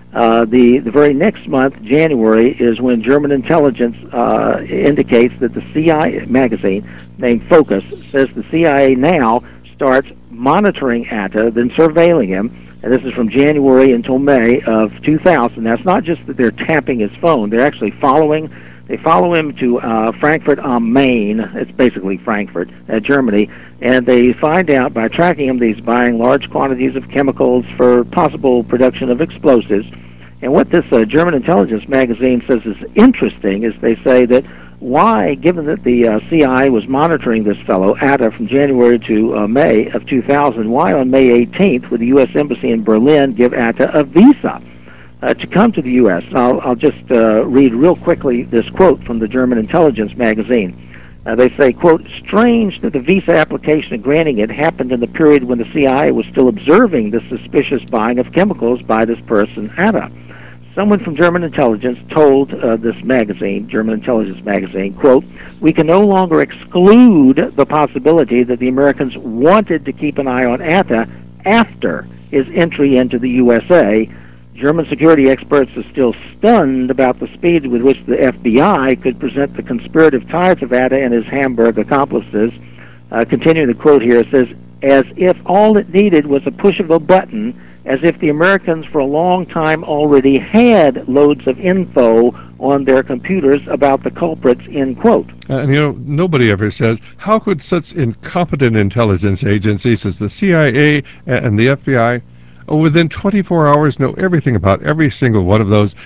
The very next month, January, is when German intelligence indicates that the CIA magazine named Focus says the CIA now starts monitoring Atta, then surveilling him. And this is from January until May of 2000. Now, it's not just that they're tapping his phone. They're actually following. They follow him to Frankfurt am Main. It's basically Frankfurt, Germany. And they find out by tracking him that he's buying large quantities of chemicals for possible production of explosives. And what this German intelligence magazine says is interesting is they say that why, given that the CIA was monitoring this fellow, Atta, from January to May of 2000, why on May 18th would the U.S. Embassy in Berlin give Atta a visa to come to the U.S.? I'll just read real quickly this quote from the German intelligence magazine. They say, quote, strange that the visa application and granting it happened in the period when the CIA was still observing the suspicious buying of chemicals by this person, Atta. Someone from German intelligence told this magazine, German intelligence magazine, quote, we can no longer exclude the possibility that the Americans wanted to keep an eye on Atta after his entry into the USA. German security experts are still stunned about the speed with which the FBI could present the conspirative ties of Atta and his Hamburg accomplices. Continuing the quote here, it says, as if all it needed was a push of a button, as if the Americans for a long time already had loads of info on their computers about the culprits, end quote. And nobody ever says, how could such incompetent intelligence agencies as the CIA and the FBI within 24 hours know everything about every single one of those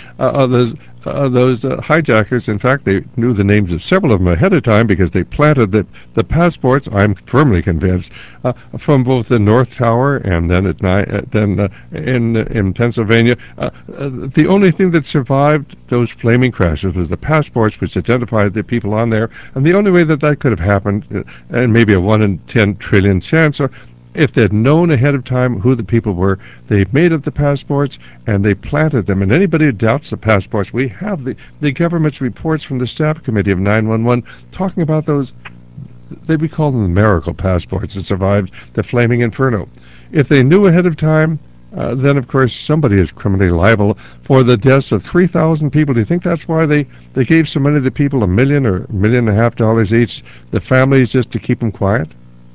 hijackers? In fact, they knew the names of several of them ahead of time because they planted the passports, I'm firmly convinced, from both the North Tower and then at night, in Pennsylvania. The only thing that survived those flaming crashes was the passports, which identified the people on there, and the only way that could have happened, and maybe a 1 in 10 trillion chance, or if they'd known ahead of time who the people were, they made up the passports and they planted them. And anybody who doubts the passports, we have the government's reports from the staff committee of 911 talking about those. We call them the miracle passports that survived the flaming inferno. If they knew ahead of time, then of course somebody is criminally liable for the deaths of 3,000 people. Do you think that's why they gave so many of the people $1 million or $1.5 million each, the families, just to keep them quiet?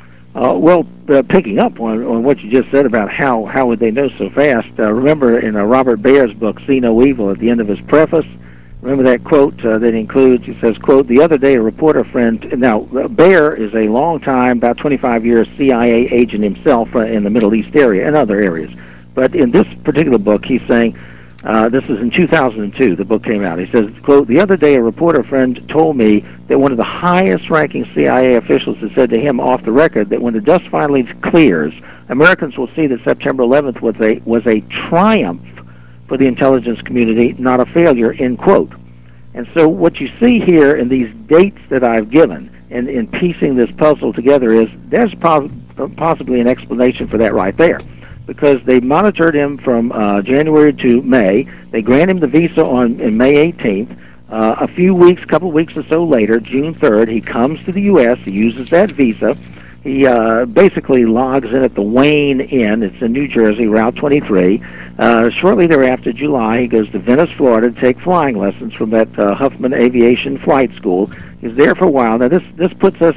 Picking up on what you just said about how would they know so fast, remember in Robert Bayer's book, See No Evil, at the end of his preface, remember that quote that includes, he says, quote, the other day a reporter friend, now Bayer is a long time, about 25 years CIA agent himself in the Middle East area and other areas. But in this particular book, he's saying, this is in 2002, the book came out. He says, quote, the other day a reporter friend told me that one of the highest-ranking CIA officials had said to him off the record that when the dust finally clears, Americans will see that September 11th was a triumph for the intelligence community, not a failure, end quote. And so what you see here in these dates that I've given and in piecing this puzzle together is there's possibly an explanation for that right there. Because they monitored him from January to May. They grant him the visa on May 18th. A couple of weeks or so later, June 3rd, he comes to the U.S. He uses that visa. He basically logs in at the Wayne Inn. It's in New Jersey, Route 23. Shortly thereafter, July, he goes to Venice, Florida, to take flying lessons from that Huffman Aviation Flight School. He's there for a while. Now, this puts us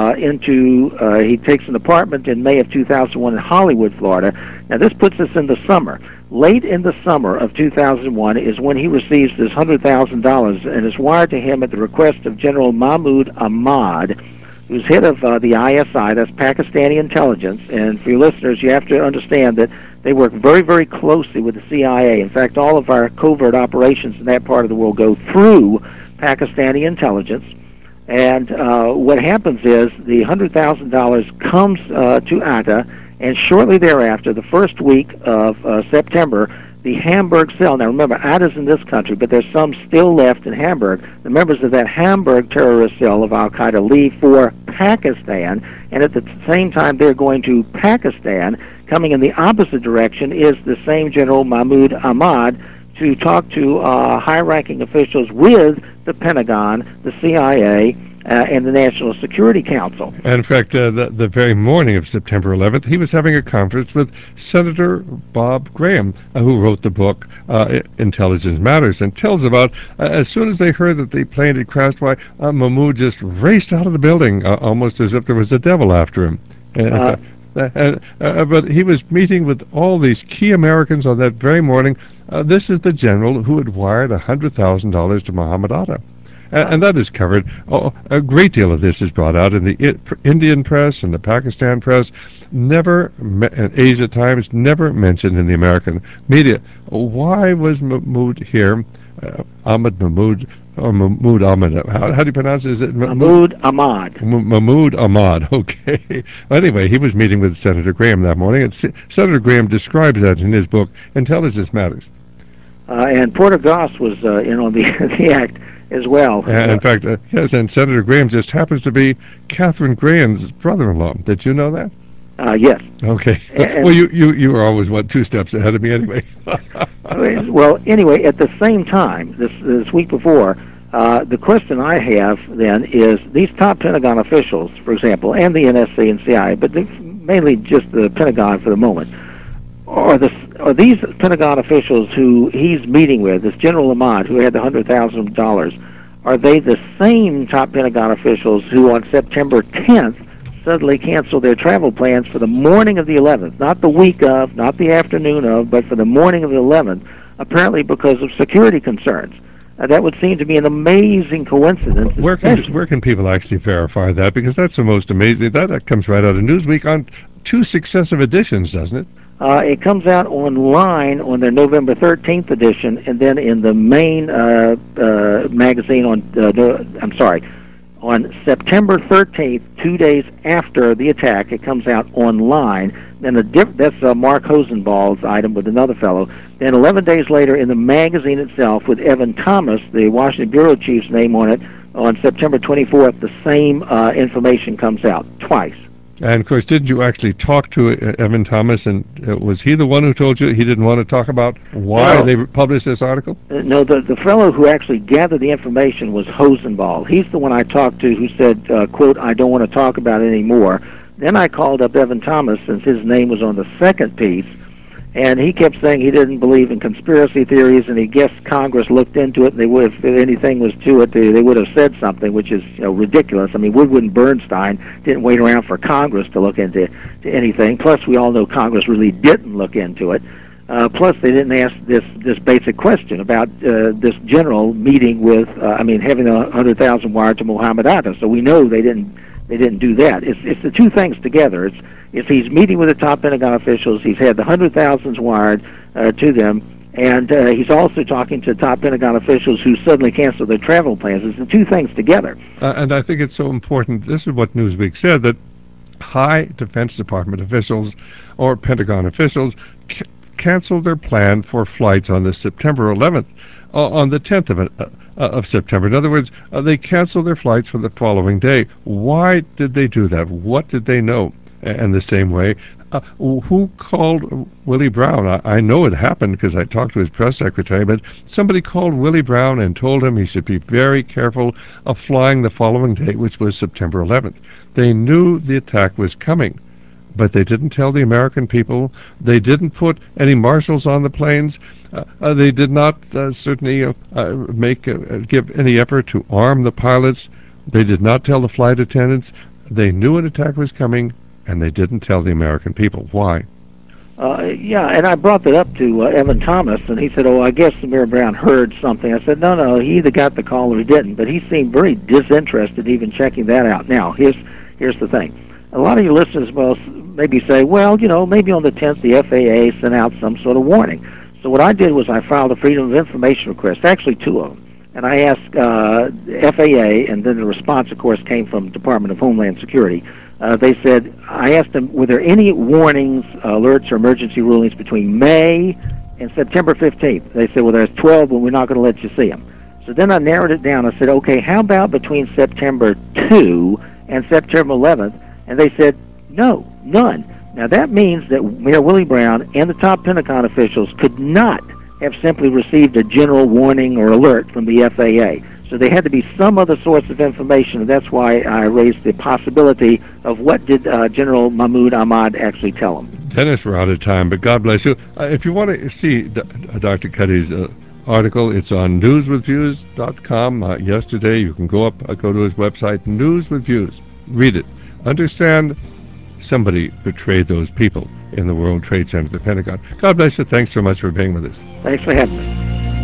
he takes an apartment in May of 2001 in Hollywood, Florida. Now, this puts us in the summer. Late in the summer of 2001 is when he receives this $100,000, and it's wired to him at the request of General Mahmoud Ahmad, who's head of the ISI, that's Pakistani intelligence. And for your listeners, you have to understand that They work very, very closely with the CIA. In fact, all of our covert operations in that part of the world go through Pakistani intelligence. And what happens is the $100,000 comes to Atta, and shortly thereafter, the first week of September, the Hamburg cell, now remember, Atta's in this country, but there's some still left in Hamburg. The members of that Hamburg terrorist cell of Al-Qaeda leave for Pakistan, and at the same time they're going to Pakistan. Coming in the opposite direction is the same General Mahmoud Ahmad to talk to high-ranking officials with the Pentagon, the CIA, and the National Security Council. And in fact, the very morning of September 11th, he was having a conference with Senator Bob Graham, who wrote the book Intelligence Matters, and tells about as soon as they heard that the plane had crashed, why Mahmoud just raced out of the building, almost as if there was a devil after him. But he was meeting with all these key Americans on that very morning. This is the general who had wired $100,000 to Muhammad Atta. And that is covered. A great deal of this is brought out in the Indian press and the Pakistan press, never, and Asia Times, never mentioned in the American media. Why was Mahmoud here? Ahmad Mahmoud, or Mahmoud Ahmad, how do you pronounce it? Is it Mahmoud Ahmad. Mahmoud Ahmad, okay. Anyway, he was meeting with Senator Graham that morning, and Senator Graham describes that in his book, Intelligence Matters. And Porter Goss was in on the act as well. And in fact, yes, and Senator Graham just happens to be Katharine Graham's brother-in-law. Did you know that? Yes. Okay. Well, you are always, 2 steps ahead of me anyway. Well, anyway, at the same time, this week before, the question I have then is these top Pentagon officials, for example, and the NSC and CIA, but mainly just the Pentagon for the moment, are these Pentagon officials who he's meeting with, this General Ahmad who had the $100,000, are they the same top Pentagon officials who on September 10th suddenly canceled their travel plans for the morning of the 11th, not the week of, not the afternoon of, but for the morning of the 11th, apparently because of security concerns? That would seem to be an amazing coincidence. Where can people actually verify that? Because that's the most amazing. That comes right out of Newsweek on 2 successive editions, doesn't it? It comes out online on their November 13th edition, and then in the main magazine on September 13th, 2 days after the attack. It comes out online. Then that's Mark Hosenball's item with another fellow. Then 11 days later in the magazine itself with Evan Thomas, the Washington Bureau Chief's name on it, on September 24th, the same information comes out twice. And, of course, didn't you actually talk to Evan Thomas, and was he the one who told you he didn't want to talk about why they published this article? No, the fellow who actually gathered the information was Hosenball. He's the one I talked to who said, quote, I don't want to talk about it anymore. Then I called up Evan Thomas, since his name was on the second piece, and he kept saying he didn't believe in conspiracy theories, and he guessed Congress looked into it, and they would, if anything was to it, they would have said something, which is ridiculous. I mean, Woodward and Bernstein didn't wait around for Congress to look into anything. Plus, we all know Congress really didn't look into it. Plus, they didn't ask this basic question about this general meeting with, having 100,000 wired to Muhammad Atta. So we know they didn't do that. It's the 2 things together. If he's meeting with the top Pentagon officials, he's had the 100,000s wired to them, and he's also talking to top Pentagon officials who suddenly canceled their travel plans. It's the 2 things together. And I think it's so important. This is what Newsweek said, that high Defense Department officials or Pentagon officials canceled their plan for flights on the September 11th, on the 10th of September. In other words, they canceled their flights for the following day. Why did they do that? What did they know? And the same way, who called Willie Brown? I know it happened because I talked to his press secretary, but somebody called Willie Brown and told him he should be very careful of flying the following day, which was September 11th. They knew the attack was coming, but they didn't tell the American people. They didn't put any marshals on the planes. They did not certainly give any effort to arm the pilots. They did not tell the flight attendants. They knew an attack was coming, and they didn't tell the American people. Why? And I brought that up to Evan Thomas, and he said, I guess Samir Brown heard something. I said, no, he either got the call or he didn't, but he seemed very disinterested even checking that out. Now, here's the thing. a lot of your listeners will maybe say, well, maybe on the 10th the FAA sent out some sort of warning. So what I did was I filed a Freedom of Information request, actually 2 of them. And I asked FAA, and then the response, of course, came from Department of Homeland Security. They said, I asked them, were there any warnings, alerts, or emergency rulings between May and September 15th? They said, well, there's 12, but we're not going to let you see them. So then I narrowed it down. I said, okay, how about between September 2 and September 11th? And they said, no, none. Now, that means that Mayor Willie Brown and the top Pentagon officials could not have simply received a general warning or alert from the FAA. So there had to be some other source of information, and that's why I raised the possibility of what did General Mahmoud Ahmad actually tell him. Dennis, we're out of time, but God bless you. If you want to see Dr. Cuddy's article, it's on newswithviews.com. Yesterday, you can go to his website, News with Views. Read it. Understand somebody betrayed those people in the World Trade Center, the Pentagon. God bless you. Thanks so much for being with us. Thanks for having me.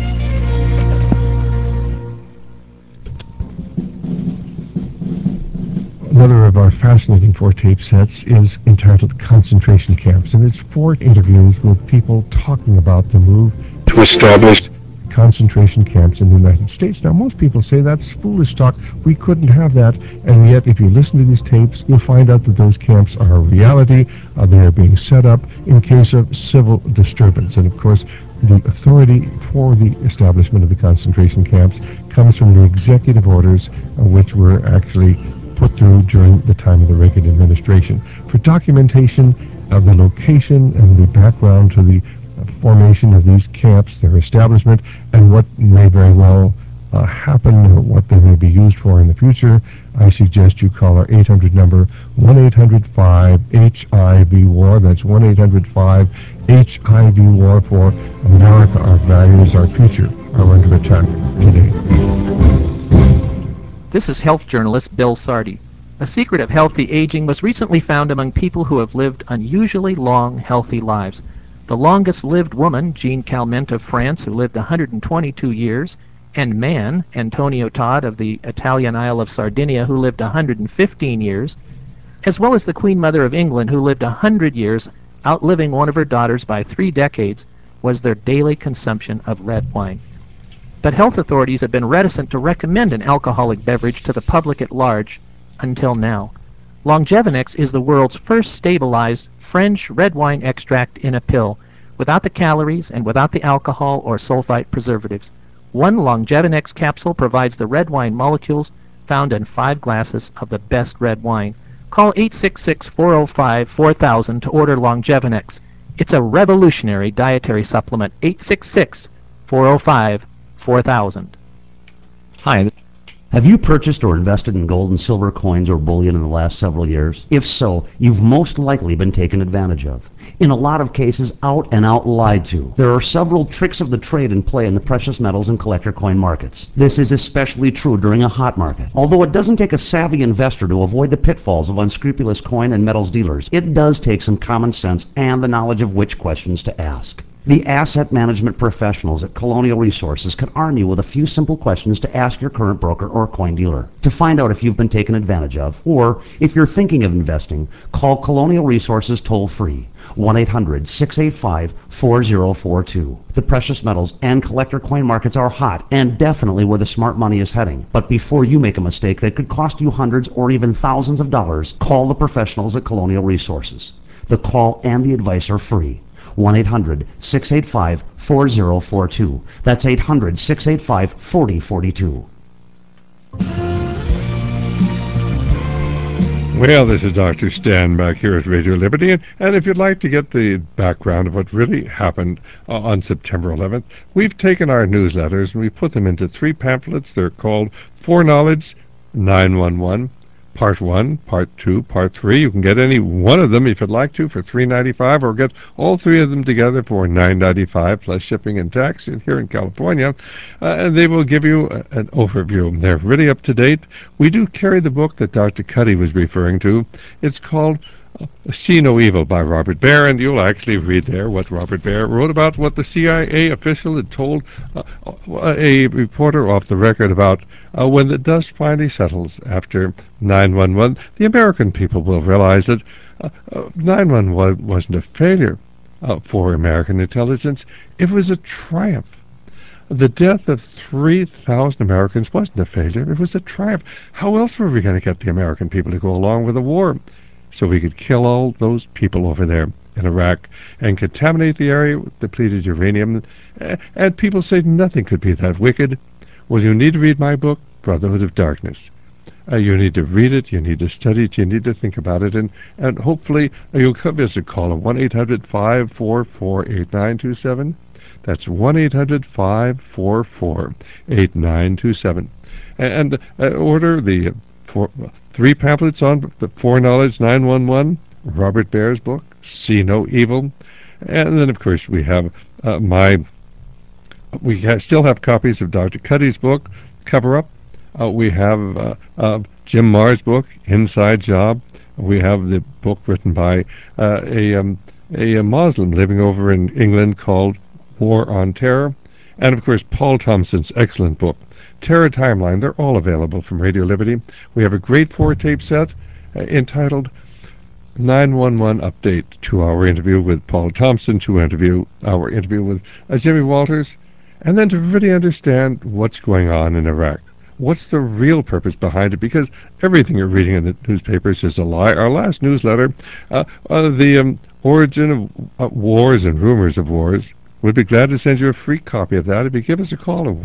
Another of our fascinating 4 tape sets is entitled Concentration Camps, and it's 4 interviews with people talking about the move to establish concentration camps in the United States. Now, most people say that's foolish talk. We couldn't have that. And yet, if you listen to these tapes, you'll find out that those camps are a reality. They are being set up in case of civil disturbance. And, of course, the authority for the establishment of the concentration camps comes from the executive orders, which were actually put through during the time of the Reagan administration. For documentation of the location and the background to the formation of these camps, their establishment, and what may very well happen, or what they may be used for in the future, I suggest you call our 800 number, 1-800-5-HIV-WAR. That's 1-800-5-HIV-WAR for America. Our values, our future are under attack today. This is health journalist Bill Sardi. A secret of healthy aging was recently found among people who have lived unusually long, healthy lives. The longest-lived woman, Jean Calment of France, who lived 122 years, and man, Antonio Todd of the Italian Isle of Sardinia, who lived 115 years, as well as the Queen Mother of England, who lived 100 years, outliving one of her daughters by 3 decades, was their daily consumption of red wine. But health authorities have been reticent to recommend an alcoholic beverage to the public at large until now. Longevinex is the world's first stabilized French red wine extract in a pill, without the calories and without the alcohol or sulfite preservatives. One Longevinex capsule provides the red wine molecules found in 5 glasses of the best red wine. Call 866-405-4000 to order Longevinex. It's a revolutionary dietary supplement. 866-405-4000. Hi. Have you purchased or invested in gold and silver coins or bullion in the last several years? If so, you've most likely been taken advantage of. In a lot of cases, out and out lied to. There are several tricks of the trade in play in the precious metals and collector coin markets. This is especially true during a hot market. Although it doesn't take a savvy investor to avoid the pitfalls of unscrupulous coin and metals dealers, it does take some common sense and the knowledge of which questions to ask. The asset management professionals at Colonial Resources can arm you with a few simple questions to ask your current broker or coin dealer. To find out if you've been taken advantage of, or if you're thinking of investing, call Colonial Resources toll-free, 1-800-685-4042. The precious metals and collector coin markets are hot and definitely where the smart money is heading. But before you make a mistake that could cost you hundreds or even thousands of dollars, call the professionals at Colonial Resources. The call and the advice are free. 1-800-685-4042. That's 800-685-4042. Well, this is Dr. Stan back here at Radio Liberty, and if you'd like to get the background of what really happened on September 11th, we've taken our newsletters and we've put them into 3 pamphlets. They're called Foreknowledge 911. Part 1, Part 2, Part 3. You can get any one of them if you'd like to for $3.95, or get all 3 of them together for $9.95 plus shipping and tax here in California. And they will give you an overview. They're really up to date. We do carry the book that Dr. Cuddy was referring to. It's called See No Evil by Robert Baer, and you'll actually read there what Robert Baer wrote about what the CIA official had told a reporter off the record about when the dust finally settles after 9/11. The American people will realize that 9/11 wasn't a failure for American intelligence. It was a triumph. The death of 3,000 Americans wasn't a failure. It was a triumph. How else were we going to get the American people to go along with the war? So we could kill all those people over there in Iraq and contaminate the area with depleted uranium. And people say nothing could be that wicked. Well, you need to read my book, Brotherhood of Darkness. You need to read it, you need to study it, you need to think about it, and hopefully you'll give us a call at 1-800-544-8927. That's 1-800-544-8927. And order the 3 pamphlets on the foreknowledge 911, Robert Baer's book, See No Evil. And then, of course, we have still have copies of Dr. Cuddy's book, Cover Up. We have Jim Marr's book, Inside Job. We have the book written by a Muslim living over in England called War on Terror. And, of course, Paul Thompson's excellent book, Terror Timeline. They're all available from Radio Liberty. We have a great 4-tape set entitled 911 Update, 2-hour interview with Paul Thompson, 2-hour interview with Jimmy Walters, and then to really understand what's going on in Iraq. What's the real purpose behind it? Because everything you're reading in the newspapers is a lie. Our last newsletter, the origin of wars and rumors of wars, we'd be glad to send you a free copy of that if you give us a call at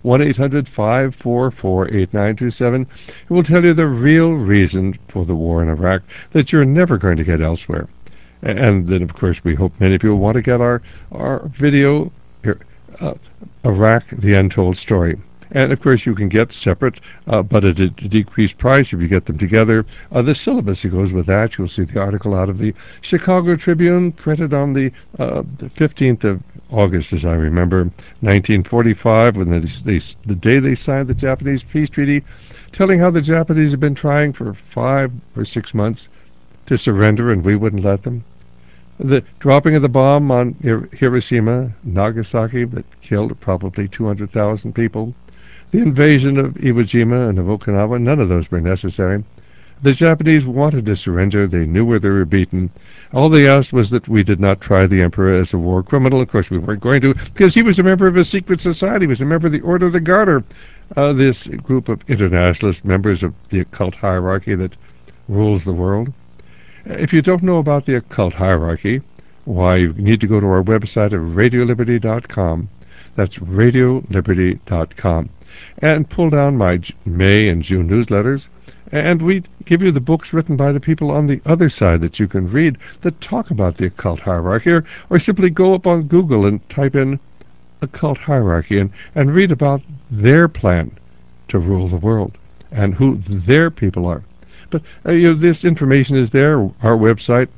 1-800-544-8927. It will tell you the real reason for the war in Iraq that you're never going to get elsewhere. And then, of course, we hope many people want to get our video, here, Iraq, The Untold Story. And, of course, you can get separate, but at a decreased price if you get them together. The syllabus that goes with that, you'll see the article out of the Chicago Tribune, printed on the 15th of August, as I remember, 1945, when the day they signed the Japanese peace treaty, telling how the Japanese had been trying for 5 or 6 months to surrender, and we wouldn't let them. The dropping of the bomb on Hiroshima, Nagasaki, that killed probably 200,000 people. The invasion of Iwo Jima and of Okinawa, none of those were necessary. The Japanese wanted to surrender. They knew where they were beaten. All they asked was that we did not try the emperor as a war criminal. Of course, we weren't going to, because he was a member of a secret society. He was a member of the Order of the Garter, this group of internationalist members of the occult hierarchy that rules the world. If you don't know about the occult hierarchy, why, you need to go to our website at radioliberty.com. That's radioliberty.com. And pull down my May and June newsletters, and we give you the books written by the people on the other side that you can read that talk about the occult hierarchy, or simply go up on Google and type in occult hierarchy and read about their plan to rule the world and who their people are. But this information is there. Our website,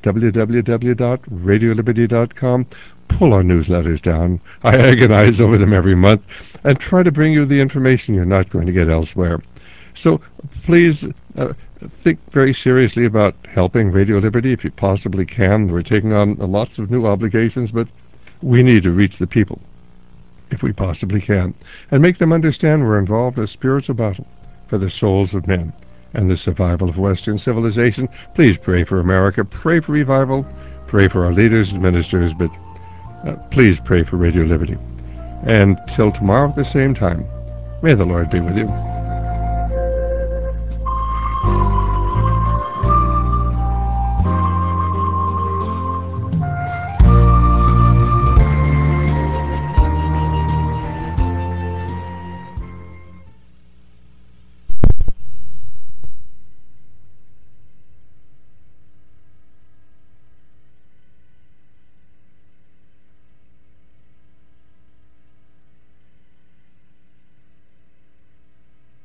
www.radioliberty.com. Pull our newsletters down. I agonize over them every month and try to bring you the information you're not going to get elsewhere. So please think very seriously about helping Radio Liberty if you possibly can. We're taking on lots of new obligations, but we need to reach the people if we possibly can and make them understand we're involved in a spiritual battle for the souls of men and the survival of Western civilization. Please pray for America. Pray for revival. Pray for our leaders and ministers, but please pray for Radio Liberty. And till tomorrow at the same time, may the Lord be with you.